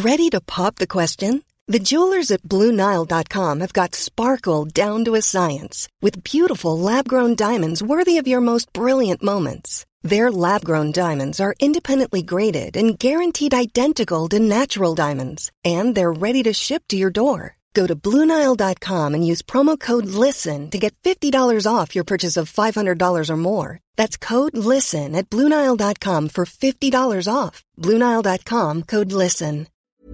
Ready to pop the question? The jewelers at BlueNile.com have got sparkle down to a science with beautiful lab-grown diamonds worthy of your most brilliant moments. Their lab-grown diamonds are independently graded and guaranteed identical to natural diamonds, and they're ready to ship to your door. Go to BlueNile.com and use promo code LISTEN to get $50 off your purchase of $500 or more. That's code LISTEN at BlueNile.com for $50 off. BlueNile.com, code LISTEN.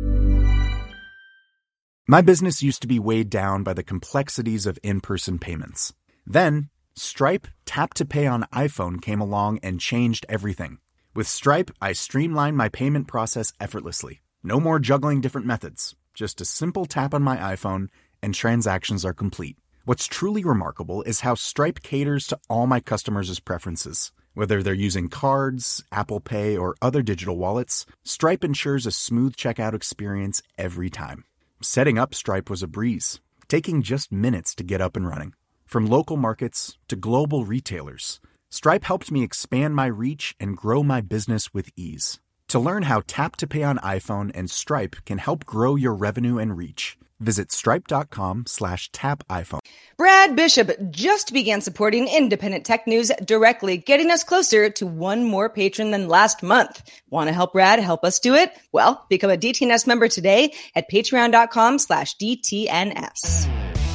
My business used to be weighed down by the complexities of in-person payments. Then, Stripe Tap to Pay on iPhone came along and changed everything. With Stripe, I streamlined my payment process effortlessly. No more juggling different methods. Just a simple tap on my iPhone and transactions are complete. What's truly remarkable is how Stripe caters to all my customers' preferences. Whether they're using cards, Apple Pay, or other digital wallets, Stripe ensures a smooth checkout experience every time. Setting up Stripe was a breeze, taking just minutes to get up and running. From local markets to global retailers, Stripe helped me expand my reach and grow my business with ease. To learn how Tap to Pay on iPhone and Stripe can help grow your revenue and reach, visit stripe.com/tapiphone. Brad Bishop just began supporting independent tech news directly, getting us closer to one more patron than last month. Want to help Brad help us do it? Well, become a DTNS member today at patreon.com/DTNS.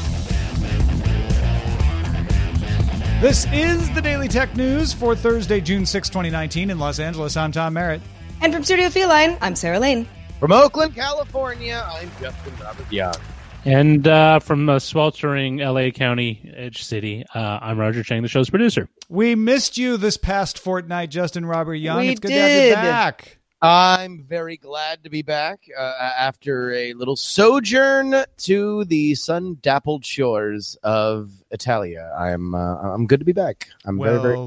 This is the Daily Tech News for Thursday, June 6, 2019 in Los Angeles. I'm Tom Merritt. And from Studio Feline, I'm Sarah Lane. From Oakland, California, I'm Justin Robert Young. And from a sweltering LA County edge city, I'm Roger Chang, the show's producer. We missed you this past fortnight, Justin Robert Young. It's good to have you back. I'm very glad to be back after a little sojourn to the sun-dappled shores of Italia. I'm good to be back. I'm very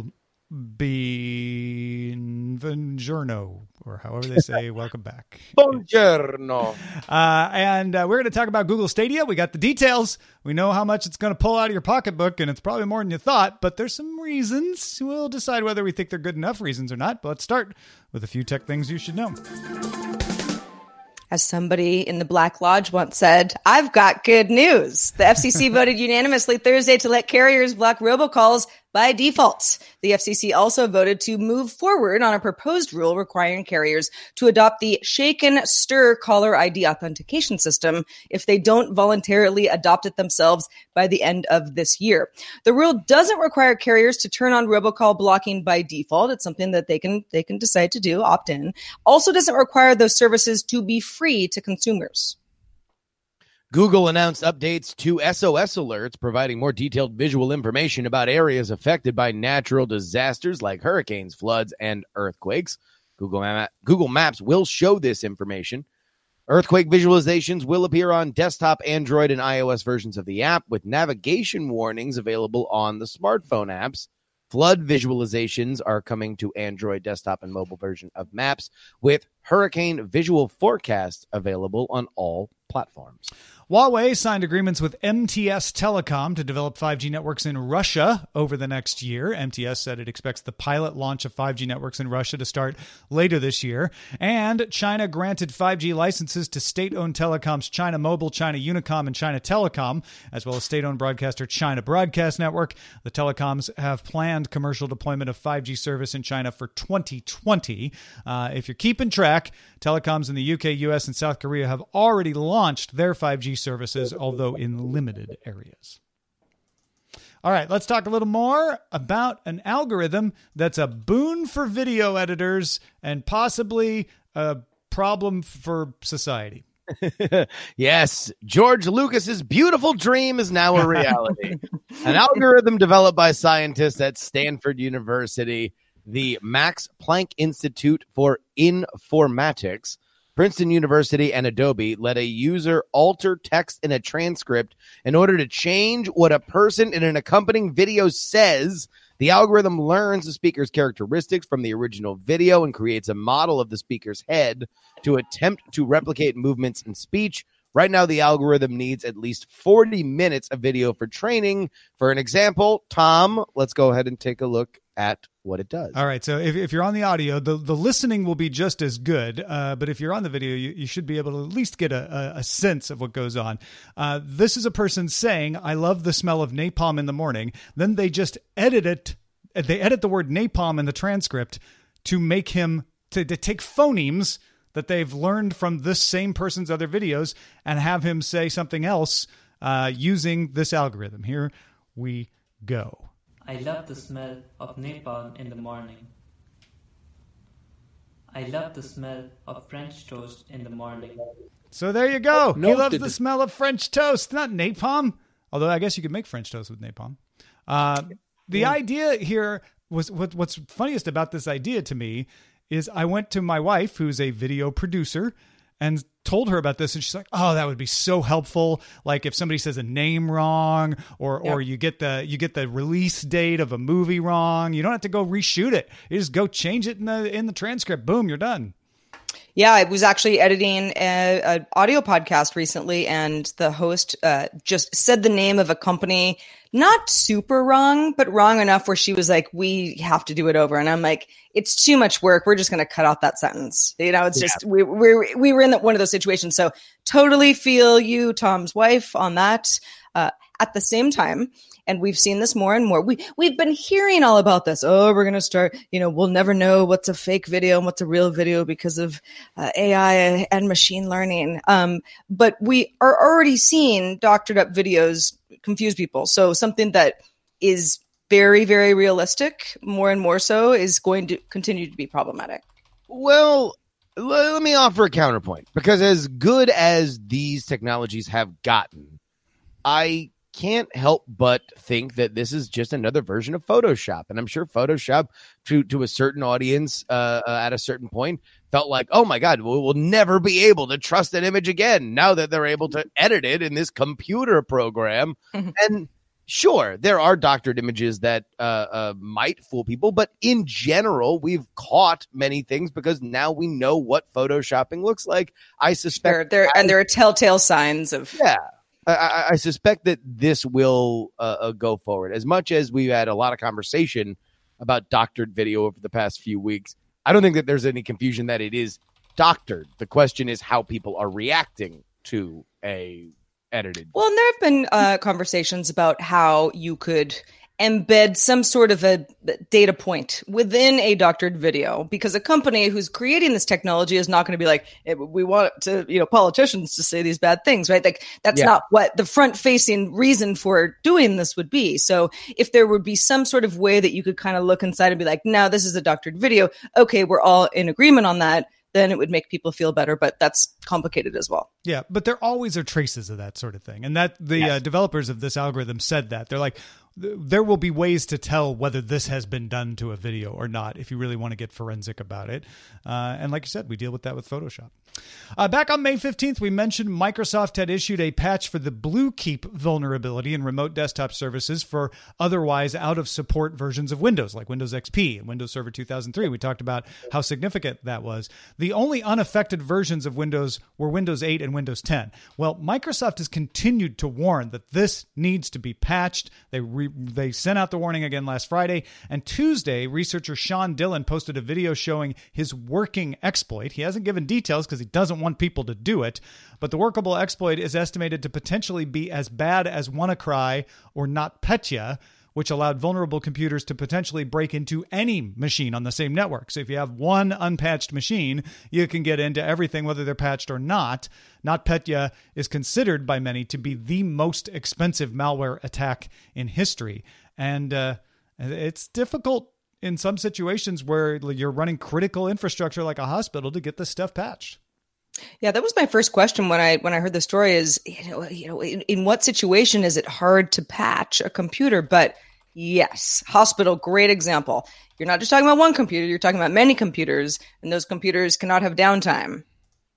Buongiorno, or however they say, welcome back. Buongiorno. And we're going to talk about Google Stadia. We got the details. We know how much it's going to pull out of your pocketbook, and it's probably more than you thought, but there's some reasons. We'll decide whether we think they're good enough reasons or not, but let's start with a few tech things you should know. As somebody in the Black Lodge once said, I've got good news. The FCC voted unanimously Thursday to let carriers block robocalls by default. The FCC also voted to move forward on a proposed rule requiring carriers to adopt the shake and stir caller ID authentication system if they don't voluntarily adopt it themselves by the end of this year. The rule doesn't require carriers to turn on robocall blocking by default. It's something that they can decide to do, opt in. Also doesn't require those services to be free to consumers. Google announced updates to SOS alerts, providing more detailed visual information about areas affected by natural disasters like hurricanes, floods, and earthquakes. Google Maps will show this information. Earthquake visualizations will appear on desktop, Android, and iOS versions of the app, with navigation warnings available on the smartphone apps. Flood visualizations are coming to Android desktop and mobile version of Maps, with hurricane visual forecasts available on all platforms. Huawei signed agreements with MTS Telecom to develop 5G networks in Russia over the next year. MTS said it expects the pilot launch of 5G networks in Russia to start later this year. And China granted 5G licenses to state-owned telecoms China Mobile, China Unicom, and China Telecom, as well as state-owned broadcaster China Broadcast Network. The telecoms have planned commercial deployment of 5G service in China for 2020. If you're keeping track, telecoms in the UK, US, and South Korea have already launched their 5G services, although in limited areas. All right, let's talk a little more about an algorithm that's a boon for video editors and possibly a problem for society. Yes, George Lucas's beautiful dream is now a reality. An algorithm developed by scientists at Stanford University, the Max Planck Institute for Informatics, Princeton University, and Adobe let a user alter text in a transcript in order to change what a person in an accompanying video says. The algorithm learns the speaker's characteristics from the original video and creates a model of the speaker's head to attempt to replicate movements in speech. Right now, the algorithm needs at least 40 minutes of video for training. For an example, Tom, let's go ahead and take a look at what it does. All right. So if you're on the audio, the listening will be just as good. But if you're on the video, you should be able to at least get a sense of what goes on. This is a person saying, I love the smell of napalm in the morning. Then they just edit it. They edit the word napalm in the transcript to make him to take phonemes that they've learned from this same person's other videos and have him say something else using this algorithm. Here we go. I love the smell of napalm in the morning. I love the smell of French toast in the morning. So there you go. He loves the smell of French toast, not napalm. Although I guess you could make French toast with napalm. The idea here was what's funniest about this idea to me is I went to my wife, who's a video producer, and told her about this, and she's like, "Oh, that would be so helpful. Like if somebody says a name wrong, or you get the release date of a movie wrong, you don't have to go reshoot it. You just go change it in the transcript. Boom, you're done." Yeah, I was actually editing an audio podcast recently, and the host just said the name of a company, not super wrong, but wrong enough where she was like, "We have to do it over." And I'm like, "It's too much work. We're just going to cut out that sentence." It's just we were in one of those situations. So totally feel you, Tom's wife, on that. At the same time, and we've seen this more and more. We've been hearing all about this. Oh, we're going to start, we'll never know what's a fake video and what's a real video because of AI and machine learning. But we are already seeing doctored up videos confuse people. So something that is very, very realistic, more and more so, is going to continue to be problematic. Well, let me offer a counterpoint, because as good as these technologies have gotten, I can't help but think that this is just another version of Photoshop. And I'm sure Photoshop to a certain audience at a certain point felt like, oh my God, we'll never be able to trust an image again now that they're able to edit it in this computer program. And sure, there are doctored images that might fool people, but in general, we've caught many things because now we know what Photoshopping looks like. I suspect there are telltale signs of... Yeah. I suspect that this will go forward. As much as we've had a lot of conversation about doctored video over the past few weeks, I don't think that there's any confusion that it is doctored. The question is how people are reacting to a edited. Well, and there have been conversations about how you could embed some sort of a data point within a doctored video, because a company who's creating this technology is not going to be like, hey, we want politicians to say these bad things, right? Like that's not what the front facing reason for doing this would be. So if there would be some sort of way that you could kind of look inside and be like, no, this is a doctored video. Okay, we're all in agreement on that. Then it would make people feel better, but that's complicated as well. Yeah, but there always are traces of that sort of thing. And that the developers of this algorithm said that. They're like, there will be ways to tell whether this has been done to a video or not if you really want to get forensic about it. And like you said, we deal with that with Photoshop. Back on May 15th, we mentioned Microsoft had issued a patch for the Bluekeep vulnerability in remote desktop services for otherwise out-of-support versions of Windows, like Windows XP and Windows Server 2003. We talked about how significant that was. The only unaffected versions of Windows were Windows 8 and Windows 10. Well, Microsoft has continued to warn that this needs to be patched. They sent out the warning again last Friday, and Tuesday, researcher Sean Dillon posted a video showing his working exploit. He hasn't given details because he doesn't want people to do it, but the workable exploit is estimated to potentially be as bad as WannaCry or NotPetya, which allowed vulnerable computers to potentially break into any machine on the same network. So if you have one unpatched machine, you can get into everything, whether they're patched or not. NotPetya is considered by many to be the most expensive malware attack in history. And it's difficult in some situations where you're running critical infrastructure like a hospital to get this stuff patched. Yeah, that was my first question when I heard the story is, in what situation is it hard to patch a computer? But yes, hospital, great example. You're not just talking about one computer, you're talking about many computers, and those computers cannot have downtime.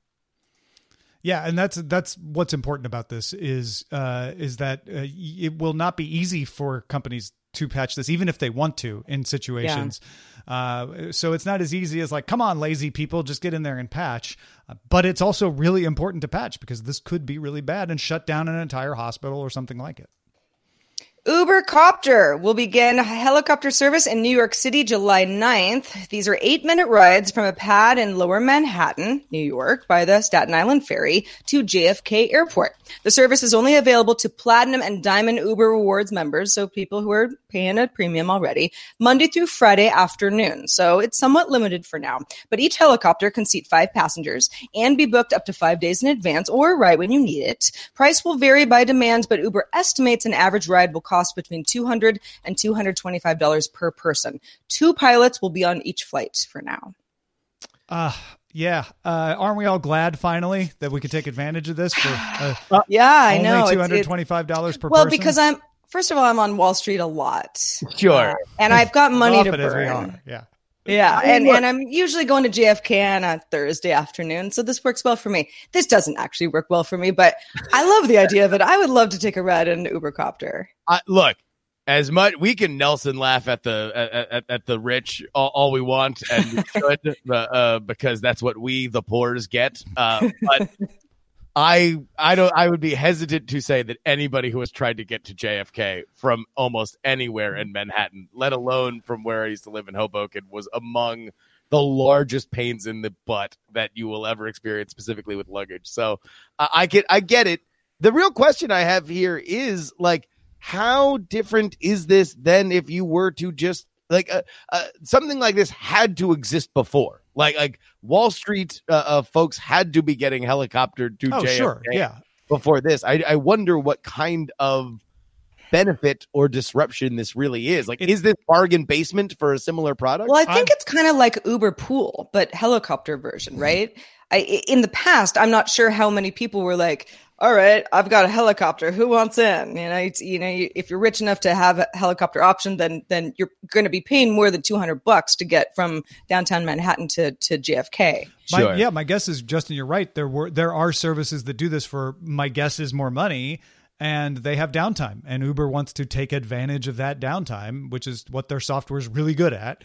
Yeah, and that's what's important about this is that it will not be easy for companies to patch this, even if they want to, in situations. So it's not as easy as like, come on, lazy people, just get in there and patch. But it's also really important to patch because this could be really bad and shut down an entire hospital or something like it. Uber Copter will begin helicopter service in New York City July 9th. These are 8-minute rides from a pad in Lower Manhattan, New York, by the Staten Island Ferry to JFK Airport. The service is only available to Platinum and Diamond Uber Rewards members, so people who are paying a premium already, Monday through Friday afternoon. So it's somewhat limited for now. But each helicopter can seat 5 passengers and be booked up to 5 days in advance or right when you need it. Price will vary by demand, but Uber estimates an average ride will cost between $200 and $225 per person. 2 pilots will be on each flight for now. Yeah. Aren't we all glad finally that we could take advantage of this for yeah, I know. Only $225 per well, person? because first of all, I'm on Wall Street a lot. Sure. And I've got money to Often as we burn. are. Yeah. Yeah, and I'm usually going to JFK on a Thursday afternoon, so this works well for me. This doesn't actually work well for me, but I love the idea of it. I would love to take a ride in an Uber Copter. Look, as much we can Nelson laugh at the rich all we want, and we should because that's what we the poors get. But I would be hesitant to say that anybody who has tried to get to JFK from almost anywhere in Manhattan, let alone from where I used to live in Hoboken, was among the largest pains in the butt that you will ever experience, specifically with luggage. So I get it. The real question I have here is like, how different is this than if you were to just like something like this had to exist before? Like Wall Street folks had to be getting helicoptered to JFK sure. Yeah. before this. I wonder what kind of benefit or disruption this really is. Like, is this bargain basement for a similar product? Well, I think it's kind of like Uber Pool, but helicopter version, right? In the past, I'm not sure how many people were like, all right, I've got a helicopter. Who wants in? If you're rich enough to have a helicopter option, then you're going to be paying more than $200 to get from downtown Manhattan to JFK. Sure. My guess is, Justin, you're right. There are services that do this for, my guess is, more money, and they have downtime. And Uber wants to take advantage of that downtime, which is what their software is really good at.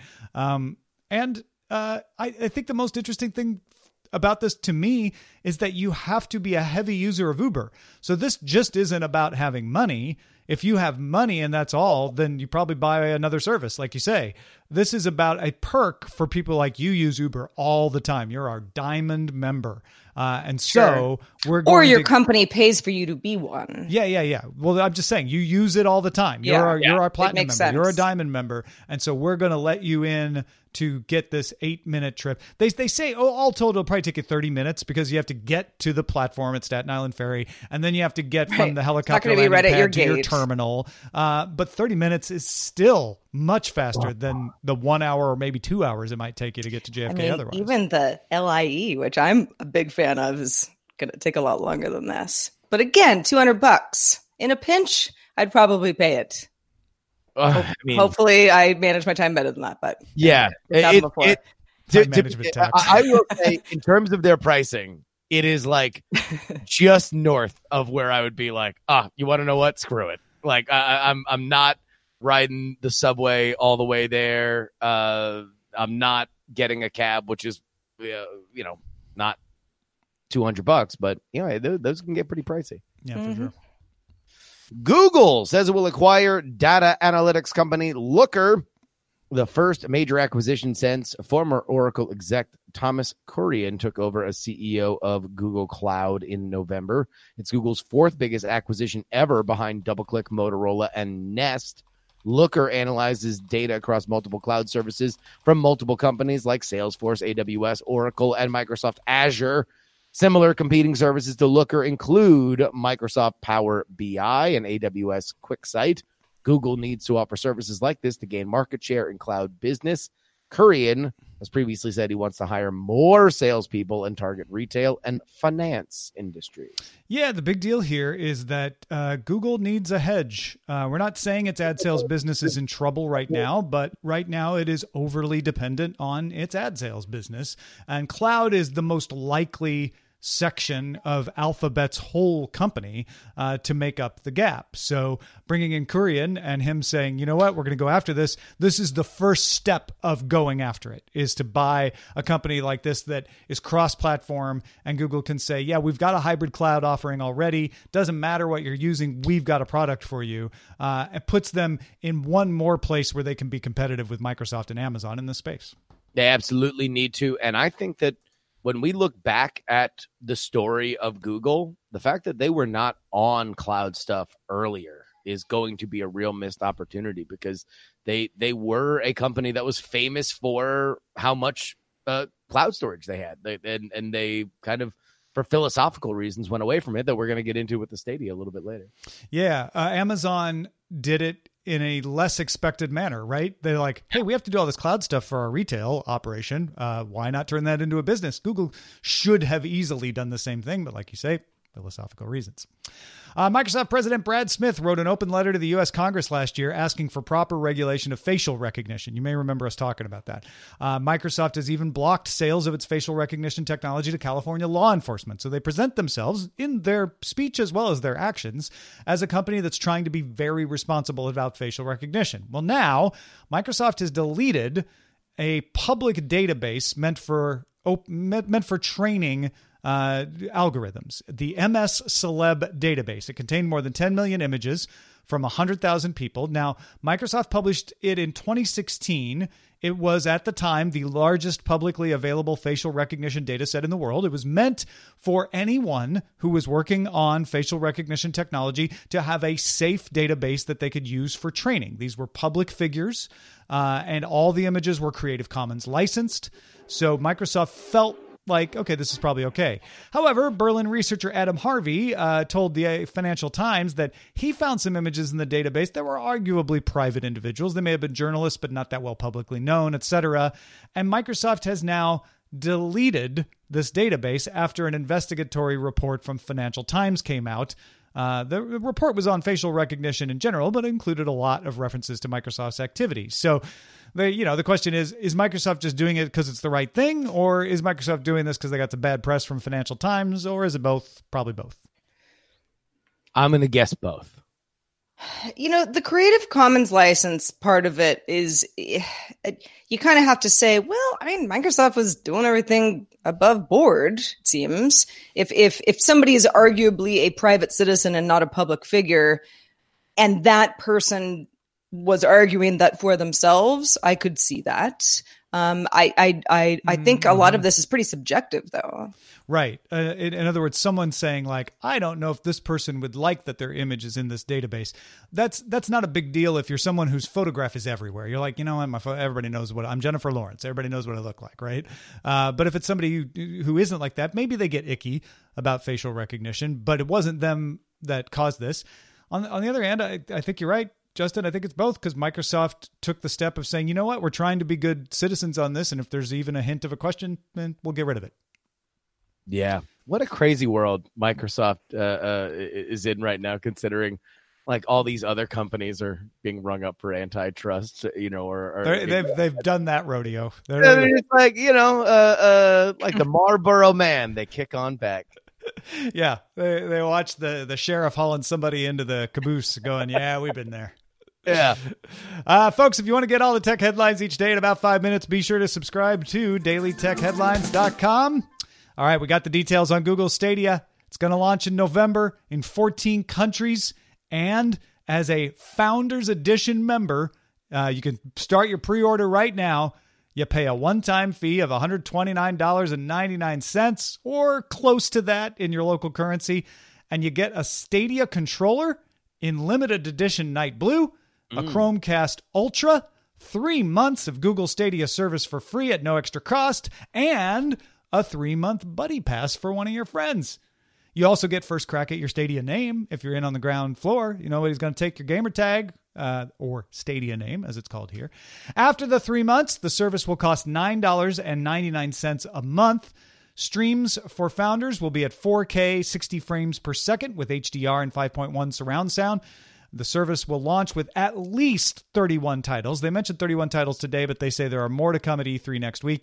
I think the most interesting thing about this to me is that you have to be a heavy user of Uber. So this just isn't about having money. If you have money and that's all, then you probably buy another service, like you say. This is about a perk for people like you use Uber all the time. You're our Diamond member. And so we're going or your company pays for you to be one. Yeah. Well, I'm just saying you use it all the time. You're our Platinum member. Sense. You're a Diamond member. And so we're going to let you in to get this 8-minute trip. They say, all told, it'll probably take you 30 minutes because you have to get to the platform at Staten Island Ferry, and then you have to get from the helicopter landing pad to your terminal. But 30 minutes is still much faster than the 1 hour or maybe 2 hours it might take you to get to JFK otherwise. Even the LIE, which I'm a big fan of, is going to take a lot longer than this. But again, $200 in a pinch, I'd probably pay it. Hopefully I manage my time better than that, but yeah, I will say in terms of their pricing, it is like just north of where I would be like, you want to know what? Screw it. Like I'm not riding the subway all the way there. I'm not getting a cab, which is, not $200, but those can get pretty pricey. Yeah, for sure. Google says it will acquire data analytics company Looker, the first major acquisition since former Oracle exec Thomas Kurian took over as CEO of Google Cloud in November. It's Google's fourth biggest acquisition ever behind DoubleClick, Motorola, and Nest. Looker analyzes data across multiple cloud services from multiple companies like Salesforce, AWS, Oracle, and Microsoft Azure. Similar competing services to Looker include Microsoft Power BI and AWS QuickSight. Google needs to offer services like this to gain market share in cloud business. Kurian has previously said he wants to hire more salespeople and target retail and finance industries. Yeah, the big deal here is that Google needs a hedge. We're not saying its ad sales business is in trouble right now, but right now it is overly dependent on its ad sales business. And cloud is the most likely section of Alphabet's whole company to make up the gap. So bringing in Kurian and him saying, you know what, we're going to go after this. This is the first step of going after it, is to buy a company like this that is cross-platform, and Google can say, yeah, we've got a hybrid cloud offering already. Doesn't matter what you're using. We've got a product for you. It puts them in one more place where they can be competitive with Microsoft and Amazon in this space. They absolutely need to. And I think that when we look back at the story of Google, the fact that they were not on cloud stuff earlier is going to be a real missed opportunity, because they were a company that was famous for how much cloud storage they had. And they kind of, for philosophical reasons, went away from it, that we're going to get into with the Stadia a little bit later. Yeah. Amazon did it in a less expected manner, right? They're like, hey, we have to do all this cloud stuff for our retail operation. Why not turn that into a business? Google should have easily done the same thing, but like you say, philosophical reasons. Microsoft President Brad Smith wrote an open letter to the U.S. Congress last year asking for proper regulation of facial recognition. You may remember us talking about that. Microsoft has even blocked sales of its facial recognition technology to California law enforcement. So they present themselves, in their speech as well as their actions, as a company that's trying to be very responsible about facial recognition. Well, now Microsoft has deleted a public database meant for training algorithms, the MS Celeb database. It contained more than 10 million images from 100,000 people. Now, Microsoft published it in 2016. It was, at the time, the largest publicly available facial recognition data set in the world. It was meant for anyone who was working on facial recognition technology to have a safe database that they could use for training. These were public figures, and all the images were Creative Commons licensed. So Microsoft felt like, okay, this is probably okay. However, Berlin researcher Adam Harvey told the Financial Times that he found some images in the database that were arguably private individuals. They may have been journalists, but not that well publicly known, etc. And Microsoft has now deleted this database after an investigatory report from Financial Times came out. The report was on facial recognition in general, but included a lot of references to Microsoft's activities. So the question is Microsoft just doing it because it's the right thing, or is Microsoft doing this because they got some bad press from Financial Times, or is it both? Probably both. I'm going to guess both. The Creative Commons license part of it is, you kind of have to say, well, I mean, Microsoft was doing everything above board, it seems. If somebody is arguably a private citizen and not a public figure, and that person was arguing that for themselves, I could see that. I think a lot of this is pretty subjective, though. Right. In other words, someone saying like, I don't know if this person would like that their image is in this database. That's not a big deal if you're someone whose photograph is everywhere. You're like, you know what, everybody knows I'm Jennifer Lawrence. Everybody knows what I look like, right? But if it's somebody who isn't like that, maybe they get icky about facial recognition, but it wasn't them that caused this. On the other hand, I think you're right, Justin. I think it's both, because Microsoft took the step of saying, you know what, we're trying to be good citizens on this, and if there's even a hint of a question, then we'll get rid of it. Yeah. What a crazy world Microsoft is in right now, considering like all these other companies are being rung up for antitrust, or they've done that rodeo. It's like, like the Marlboro Man, they kick on back. Yeah. They watch the sheriff hauling somebody into the caboose going, yeah, we've been there. Yeah. Folks, if you want to get all the tech headlines each day in about 5 minutes, be sure to subscribe to dailytechheadlines.com. All right, we got the details on Google Stadia. It's going to launch in November in 14 countries. And as a Founders Edition member, you can start your pre-order right now. You pay a one-time fee of $129.99 or close to that in your local currency. And you get a Stadia controller in limited edition Night Blue, a Chromecast Ultra, 3 months of Google Stadia service for free at no extra cost, and a 3-month buddy pass for one of your friends. You also get first crack at your Stadia name if you're in on the ground floor. You know what? He's going to take your gamer tag, or Stadia name, as it's called here. After the 3 months, the service will cost $9.99 a month. Streams for Founders will be at 4K 60 frames per second with HDR and 5.1 surround sound. The service will launch with at least 31 titles. They mentioned 31 titles today, but they say there are more to come at E3 next week.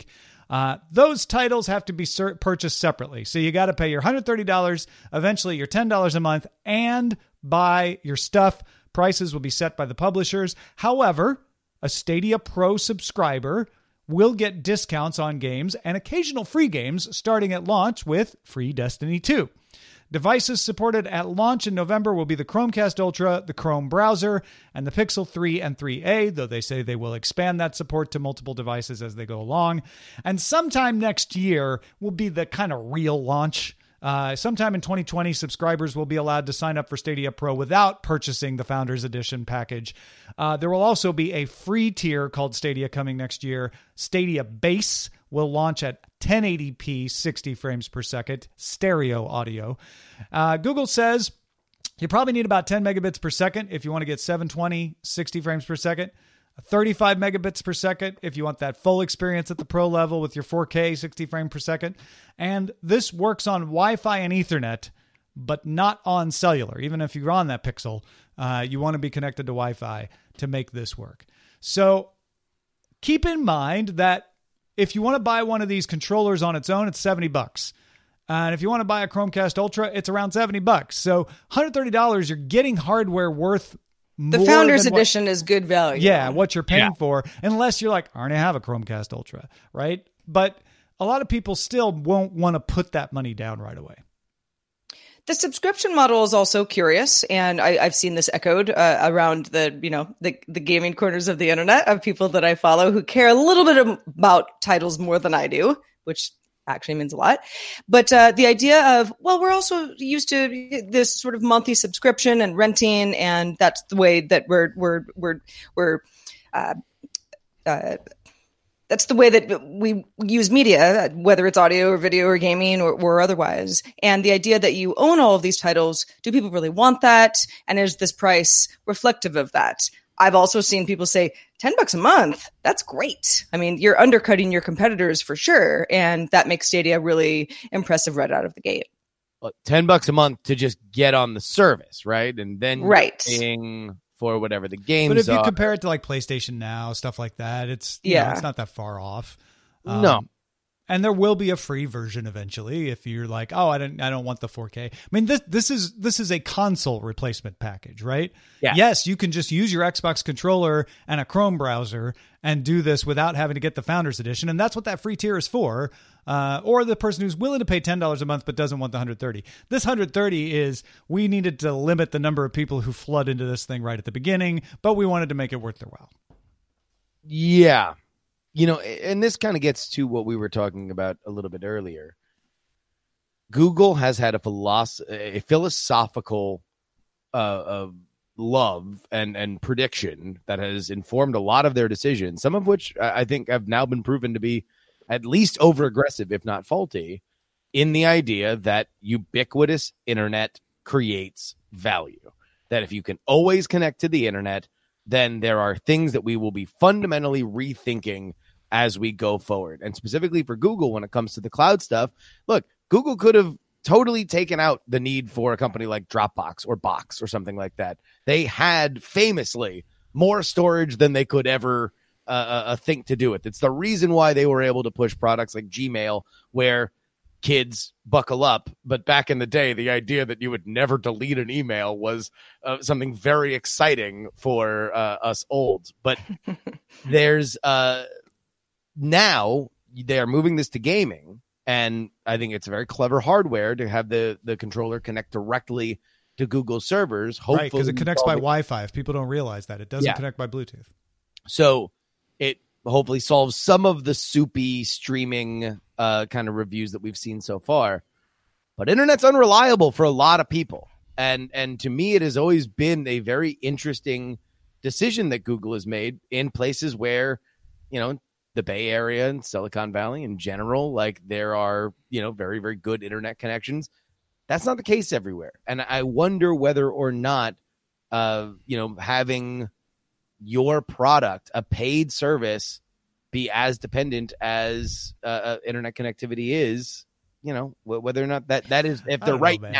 Those titles have to be purchased separately. So you got to pay your $130, eventually your $10 a month, and buy your stuff. Prices will be set by the publishers. However, a Stadia Pro subscriber will get discounts on games and occasional free games starting at launch with free Destiny 2. Devices supported at launch in November will be the Chromecast Ultra, the Chrome browser, and the Pixel 3 and 3a, though they say they will expand that support to multiple devices as they go along. And sometime next year will be the kind of real launch. Sometime in 2020, subscribers will be allowed to sign up for Stadia Pro without purchasing the Founders Edition package. There will also be a free tier called Stadia coming next year. Stadia Base will launch at 1080p 60 frames per second stereo audio. Google says you probably need about 10 megabits per second if you want to get 720 60 frames per second. 35 megabits per second if you want that full experience at the pro level with your 4K 60 frames per second. And this works on Wi-Fi and Ethernet, but not on cellular. Even if you're on that Pixel, you want to be connected to Wi-Fi to make this work. So keep in mind that if you want to buy one of these controllers on its own, it's $70. And if you want to buy a Chromecast Ultra, it's around $70. So $130, you're getting hardware worth more. The Founders Edition is good value. Yeah, what you're paying for, unless you're like, I already have a Chromecast Ultra, right? But a lot of people still won't want to put that money down right away. The subscription model is also curious, and I've seen this echoed around the gaming corners of the internet of people that I follow who care a little bit about titles more than I do, which actually means a lot. But the idea of, well, we're also used to this sort of monthly subscription and renting, and that's the way that that's the way that we use media, whether it's audio or video or gaming or otherwise. And the idea that you own all of these titles, do people really want that? And is this price reflective of that? I've also seen people say $10 a month. That's great. I mean, you're undercutting your competitors for sure. And that makes Stadia really impressive right out of the gate. Well, $10 a month to just get on the service, right? And then right. Paying for whatever the games are. But if you compare it to like PlayStation Now, stuff like that, it's it's not that far off. No. And there will be a free version eventually if you're like, oh, I don't want the 4K. I mean, this is a console replacement package, right? Yeah. Yes, you can just use your Xbox controller and a Chrome browser and do this without having to get the Founders Edition, and that's what that free tier is for. Or the person who's willing to pay $10 a month but doesn't want the $130. This $130 is, we needed to limit the number of people who flood into this thing right at the beginning, but we wanted to make it worth their while. Yeah. And this kind of gets to what we were talking about a little bit earlier. Google has had a philosophical love and prediction that has informed a lot of their decisions, some of which I think have now been proven to be at least over-aggressive, if not faulty, in the idea that ubiquitous internet creates value. That if you can always connect to the internet, then there are things that we will be fundamentally rethinking as we go forward. And specifically for Google, when it comes to the cloud stuff, look, Google could have totally taken out the need for a company like Dropbox or Box or something like that. They had famously more storage than they could ever think to do it. It's the reason why they were able to push products like Gmail, where kids buckle up. But back in the day, the idea that you would never delete an email was something very exciting for us olds. But there's now they are moving this to gaming, and I think it's very clever hardware to have the controller connect directly to Google servers. Hopefully, right, because it connects by Wi-Fi. If people don't realize that, it doesn't connect by Bluetooth. So it hopefully solves some of the soupy streaming kind of reviews that we've seen so far. But internet's unreliable for a lot of people. And to me, it has always been a very interesting decision that Google has made in places where, the Bay Area and Silicon Valley in general, like there are, very, very good internet connections. That's not the case everywhere. And I wonder whether or not, having your product, a paid service, be as dependent as internet connectivity is, whether or not that is, if they're right now.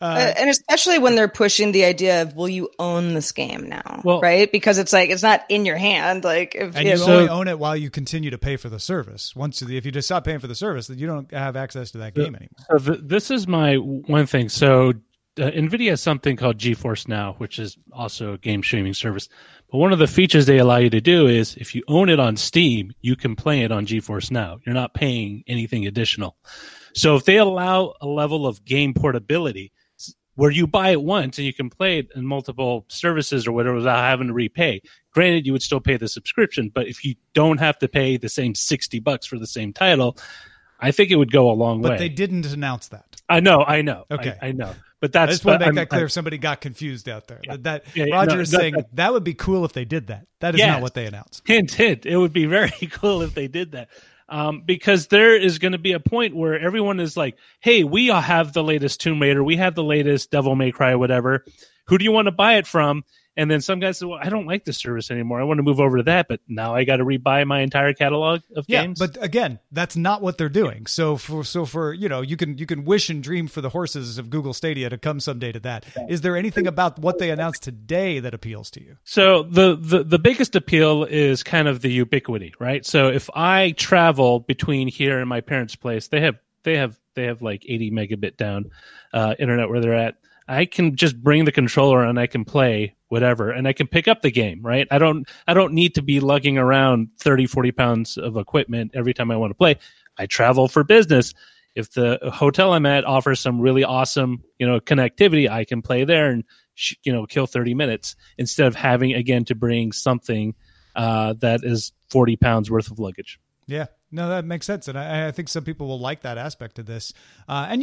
And especially when they're pushing the idea of, will you own this game now? Well, right? Because it's like, it's not in your hand. Like, and you only own it while you continue to pay for the service. If you just stop paying for the service, then you don't have access to that game anymore. So this is my one thing. So NVIDIA has something called GeForce Now, which is also a game streaming service. But one of the features they allow you to do is if you own it on Steam, you can play it on GeForce Now. You're not paying anything additional. So if they allow a level of game portability where you buy it once and you can play it in multiple services or whatever without having to repay, granted, you would still pay the subscription. But if you don't have to pay the same $60 for the same title, I think it would go a long way. But they didn't announce that. I know. Okay. I know. But that's, I just want to make that clear if somebody got confused out there. Yeah. Roger is saying that would be cool if they did that. That is not what they announced. Hint. It would be very cool if they did that. Because there is going to be a point where everyone is like, hey, we all have the latest Tomb Raider. We have the latest Devil May Cry, whatever. Who do you want to buy it from? And then some guys say, well, I don't like this service anymore. I want to move over to that. But now I got to rebuy my entire catalog of games. But again, that's not what they're doing. So for you can wish and dream for the horses of Google Stadia to come someday to that. Is there anything about what they announced today that appeals to you? So the biggest appeal is kind of the ubiquity, right? So if I travel between here and my parents' place, they have like 80 megabit down internet where they're at. I can just bring the controller and I can play whatever, and I can pick up the game, right? I don't need to be lugging around 30, 40 pounds of equipment every time I want to play. I travel for business. If the hotel I'm at offers some really awesome, connectivity, I can play there and, kill 30 minutes instead of having, again, to bring something that is 40 pounds worth of luggage. Yeah. No, that makes sense, and I think some people will like that aspect of this. And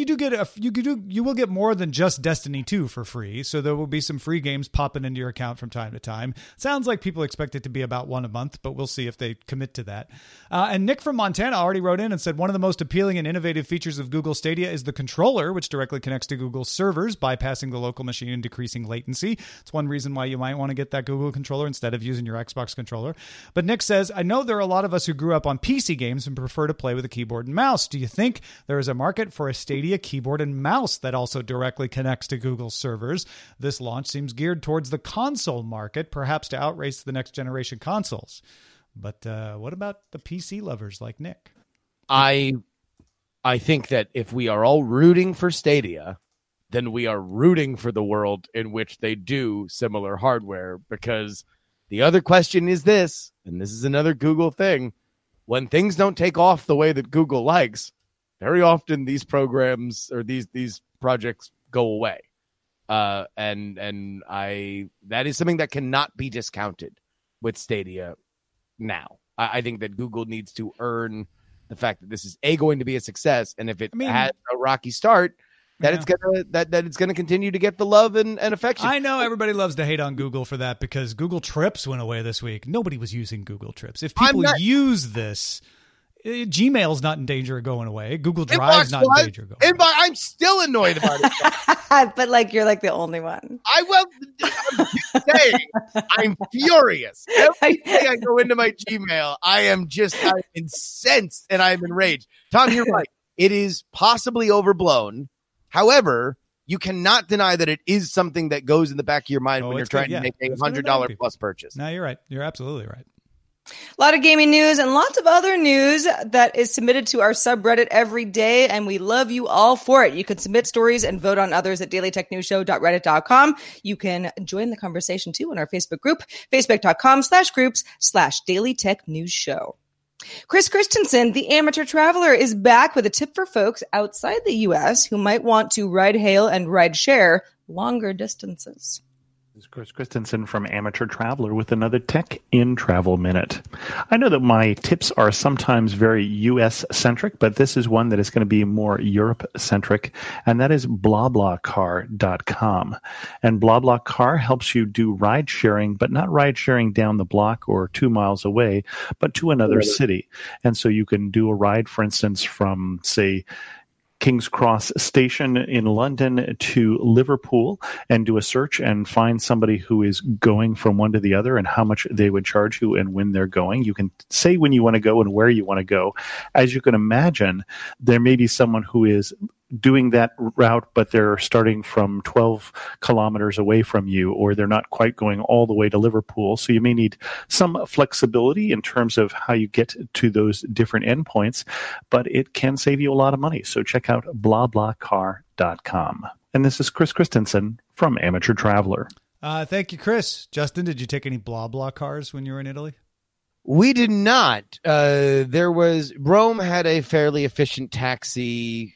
you will get more than just Destiny 2 for free. So there will be some free games popping into your account from time to time. Sounds like people expect it to be about one a month, but we'll see if they commit to that. And Nick from Montana already wrote in and said one of the most appealing and innovative features of Google Stadia is the controller, which directly connects to Google servers, bypassing the local machine and decreasing latency. It's one reason why you might want to get that Google controller instead of using your Xbox controller. But Nick says, I know there are a lot of us who grew up on PC games and prefer to play with a keyboard and mouse. Do you think there is a market for a Stadia keyboard and mouse that also directly connects to Google's servers? This launch seems geared towards the console market, perhaps to outrace the next generation consoles. But what about the PC lovers like Nick? I think that if we are all rooting for Stadia, then we are rooting for the world in which they do similar hardware, because the other question is this, and this is another Google thing. When things don't take off the way that Google likes, very often these programs or these projects go away. That is something that cannot be discounted with Stadia now. I think that Google needs to earn the fact that this is going to be a success, and if it has a rocky start, it's gonna continue to get the love and affection. I know everybody loves to hate on Google for that because Google Trips went away this week. Nobody was using Google Trips. If people use this, Gmail's not in danger of going away. Google Drive's not in danger of going away. I'm still annoyed about it. But you're like the only one. I'm just saying, I'm furious. Every day I go into my Gmail, I'm incensed and I'm enraged. Tom, you're right. It is possibly overblown. However, you cannot deny that it is something that goes in the back of your mind when you're trying to make a $100 plus purchase. No, you're right. You're absolutely right. A lot of gaming news and lots of other news that is submitted to our subreddit every day, and we love you all for it. You can submit stories and vote on others at dailytechnewsshow.reddit.com. You can join the conversation, too, in our Facebook group, facebook.com/groups/dailytechnewsshow. Chris Christensen, the amateur traveler, is back with a tip for folks outside the U.S. who might want to ride hail and ride share longer distances. This is Chris Christensen from Amateur Traveler with another Tech in Travel Minute. I know that my tips are sometimes very U.S.-centric, but this is one that is going to be more Europe-centric, and that is BlaBlaCar.com. And BlaBlaCar helps you do ride-sharing, but not ride-sharing down the block or 2 miles away, but to another city. And so you can do a ride, for instance, from, say, King's Cross Station in London to Liverpool and do a search and find somebody who is going from one to the other and how much they would charge you and when they're going. You can say when you want to go and where you want to go. As you can imagine, there may be someone who is doing that route, but they're starting from 12 kilometers away from you, or they're not quite going all the way to Liverpool. So you may need some flexibility in terms of how you get to those different endpoints, but it can save you a lot of money. So check out BlaBlaCar.com. And this is Chris Christensen from Amateur Traveler. Thank you, Chris. Justin, did you take any blah cars when you were in Italy? We did not. Rome had a fairly efficient taxi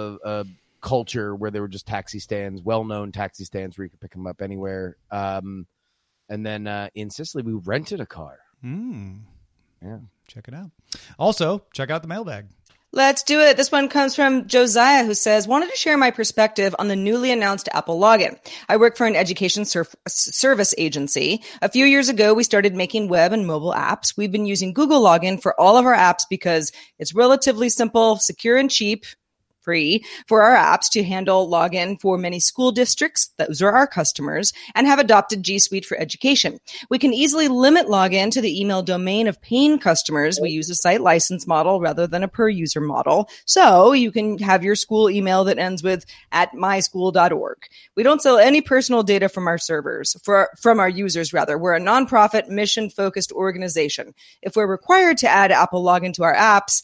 culture where there were just taxi stands, well-known taxi stands where you could pick them up anywhere. And then in Sicily, we rented a car. Yeah, check it out. Also, check out the mailbag. Let's do it. This one comes from Josiah, who says, wanted to share my perspective on the newly announced Apple login. I work for an education service agency. A few years ago, we started making web and mobile apps. We've been using Google Login for all of our apps because it's relatively simple, secure, and cheap. Free for our apps to handle login for many school districts, those are our customers, and have adopted G Suite for education. We can easily limit login to the email domain of paying customers. We use a site license model rather than a per user model. So you can have your school email that ends with @myschool.org. We don't sell any personal data from our servers, from our users rather. We're a nonprofit mission focused organization. If we're required to add Apple login to our apps,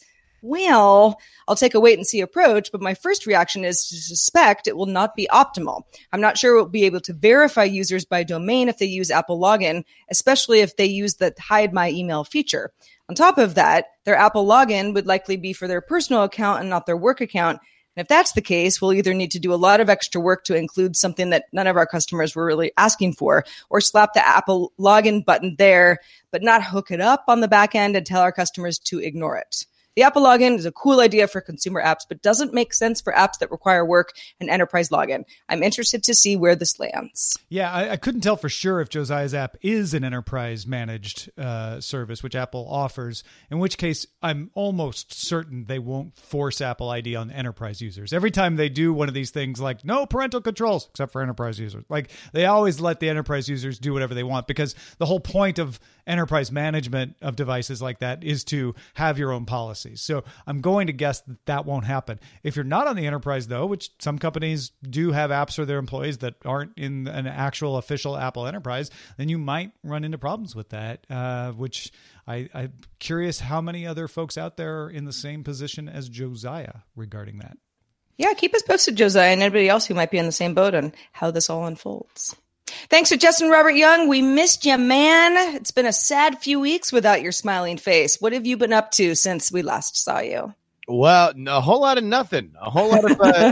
well, I'll take a wait and see approach, but my first reaction is to suspect it will not be optimal. I'm not sure we'll be able to verify users by domain if they use Apple login, especially if they use the hide my email feature. On top of that, their Apple login would likely be for their personal account and not their work account. And if that's the case, we'll either need to do a lot of extra work to include something that none of our customers were really asking for, or slap the Apple login button there, but not hook it up on the back end and tell our customers to ignore it. The Apple login is a cool idea for consumer apps, but doesn't make sense for apps that require work and enterprise login. I'm interested to see where this lands. Yeah, I couldn't tell for sure if Josiah's app is an enterprise managed service, which Apple offers, in which case I'm almost certain they won't force Apple ID on enterprise users. Every time they do one of these things like no parental controls, except for enterprise users, like they always let the enterprise users do whatever they want, because the whole point of enterprise management of devices like that is to have your own policies. So I'm going to guess that won't happen. If you're not on the enterprise, though, which some companies do have apps for their employees that aren't in an actual official Apple enterprise, then you might run into problems with that, which I'm curious how many other folks out there are in the same position as Josiah regarding that. Yeah, keep us posted, Josiah, and anybody else who might be in the same boat on how this all unfolds. Thanks to Justin Robert Young. We missed you, man. It's been a sad few weeks without your smiling face. What have you been up to since we last saw you? Well, a whole lot of nothing. A whole lot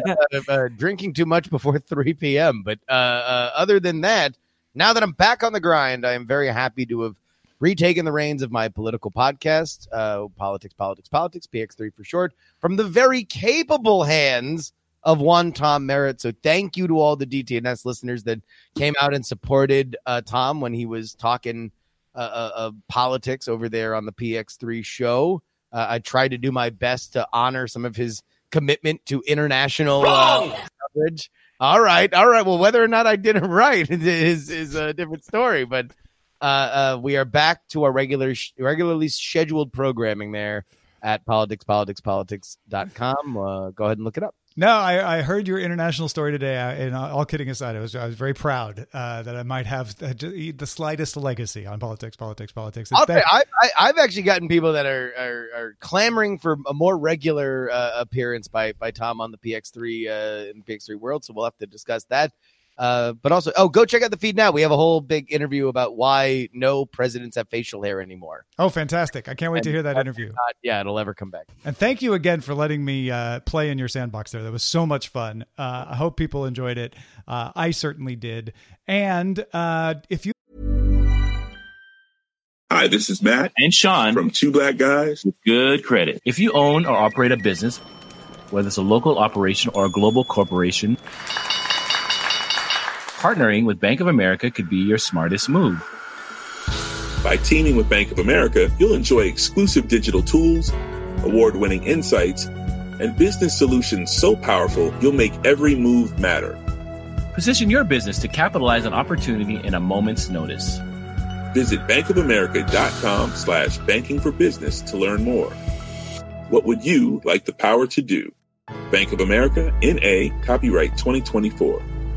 of drinking too much before 3 p.m. But other than that, now that I'm back on the grind, I am very happy to have retaken the reins of my political podcast, Politics, PX3 for short, from the very capable hands of one Tom Merritt. So thank you to all the DTNS listeners that came out and supported Tom when he was talking politics over there on the PX3 show. I tried to do my best to honor some of his commitment to international coverage. All right. Well, whether or not I did it right is a different story. But we are back to our regularly scheduled programming there at politics.com. Go ahead and look it up. No, I heard your international story today, and all kidding aside, I was very proud that I might have the slightest legacy on politics. I've actually gotten people that are clamoring for a more regular appearance by Tom on the PX3 in the PX3 world, so we'll have to discuss that. But also, go check out the feed now. We have a whole big interview about why no presidents have facial hair anymore. Oh, fantastic. I can't wait to hear that interview. It'll ever come back. And thank you again for letting me play in your sandbox there. That was so much fun. I hope people enjoyed it. I certainly did. And if you... Hi, this is Matt and Sean from Two Black Guys with Good Credit. If you own or operate a business, whether it's a local operation or a global corporation, partnering with Bank of America could be your smartest move. By teaming with Bank of America, you'll enjoy exclusive digital tools, award-winning insights, and business solutions so powerful you'll make every move matter. Position your business to capitalize on opportunity in a moment's notice. Visit bankofamerica.com/banking for business to learn more. What would you like the power to do? Bank of America, N.A., copyright 2024.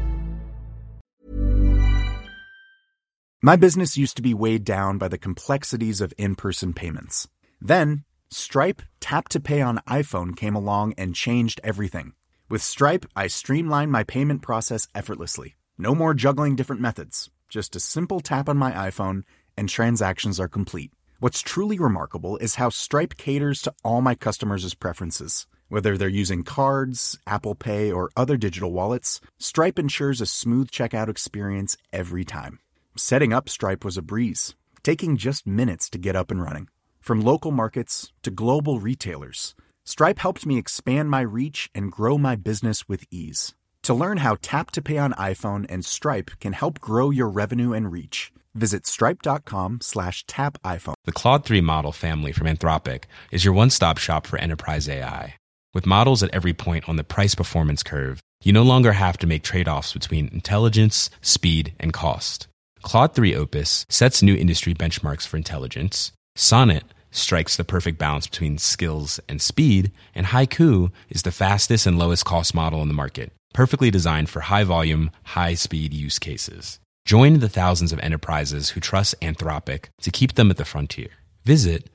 My business used to be weighed down by the complexities of in-person payments. Then, Stripe Tap to Pay on iPhone came along and changed everything. With Stripe, I streamlined my payment process effortlessly. No more juggling different methods. Just a simple tap on my iPhone, and transactions are complete. What's truly remarkable is how Stripe caters to all my customers' preferences. Whether they're using cards, Apple Pay, or other digital wallets, Stripe ensures a smooth checkout experience every time. Setting up Stripe was a breeze, taking just minutes to get up and running. From local markets to global retailers, Stripe helped me expand my reach and grow my business with ease. To learn how Tap to Pay on iPhone and Stripe can help grow your revenue and reach, visit stripe.com/tapiphone. The Claude 3 model family from Anthropic is your one-stop shop for enterprise AI. With models at every point on the price-performance curve, you no longer have to make trade-offs between intelligence, speed, and cost. Claude 3 Opus sets new industry benchmarks for intelligence. Sonnet strikes the perfect balance between skills and speed. And Haiku is the fastest and lowest cost model in the market, perfectly designed for high-volume, high-speed use cases. Join the thousands of enterprises who trust Anthropic to keep them at the frontier. Visit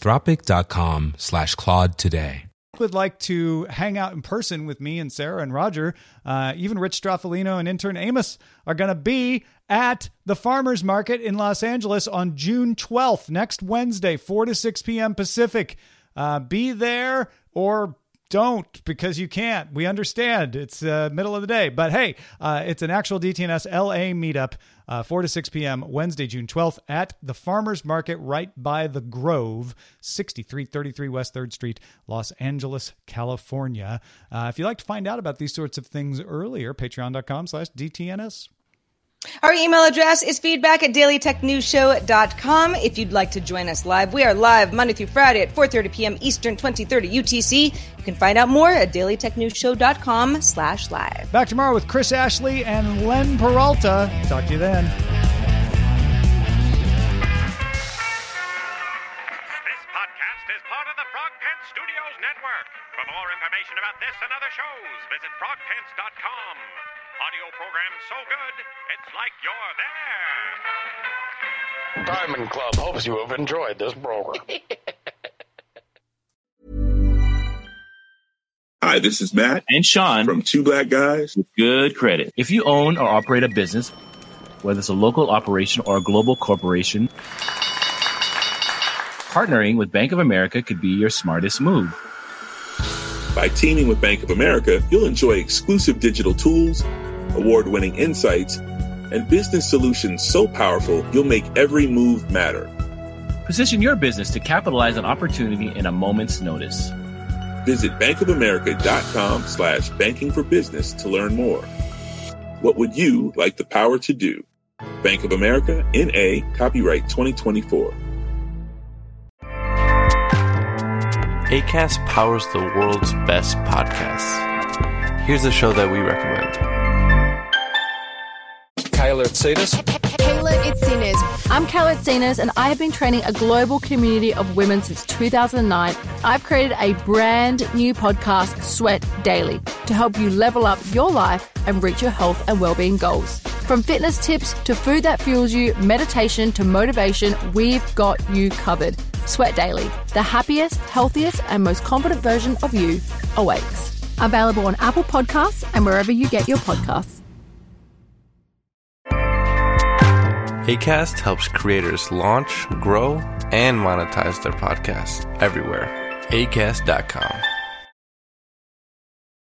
anthropic.com/Claude today. Would like to hang out in person with me and Sarah and Roger, even Rich Straffolino and intern Amos are going to be at the Farmers Market in Los Angeles on June 12th, next Wednesday, 4 to 6 p.m. Pacific. Be there or don't, because you can't. We understand. It's middle of the day. But hey, it's an actual DTNS LA meetup, 4 to 6 p.m. Wednesday, June 12th at the Farmers Market right by the Grove, 6333 West 3rd Street, Los Angeles, California. If you'd like to find out about these sorts of things earlier, patreon.com/DTNS. Our email address is feedback@dailytechnewsshow.com. If you'd like to join us live, we are live Monday through Friday at 4:30 p.m. Eastern, 2030 UTC. You can find out more at dailytechnewsshow.com/live. Back tomorrow with Chris Ashley and Len Peralta. Talk to you then. This podcast is part of the Frog Pants Studios Network. For more information about this and other shows, visit frogpants.com. Audio program so good, it's like you're there. Diamond Club hopes you have enjoyed this program. Hi, this is Matt and Sean from Two Black Guys with Good Credit. If you own or operate a business, whether it's a local operation or a global corporation, partnering with Bank of America could be your smartest move. By teaming with Bank of America, you'll enjoy exclusive digital tools, award-winning insights, and business solutions so powerful you'll make every move matter. Position your business to capitalize on opportunity in a moment's notice. Visit bankofamerica.com/banking for business to learn more. What would you like the power to do? Bank of America, N.A., copyright 2024. Acast powers the world's best podcasts. Here's a show that we recommend. Kayla Itsinas. Kayla Itsinas. I'm Kayla Itsinas, and I have been training a global community of women since 2009. I've created a brand new podcast, Sweat Daily, to help you level up your life and reach your health and well-being goals. From fitness tips to food that fuels you, meditation to motivation, we've got you covered. Sweat Daily, the happiest, healthiest, and most confident version of you awaits. Available on Apple Podcasts and wherever you get your podcasts. Acast helps creators launch, grow, and monetize their podcasts everywhere. Acast.com.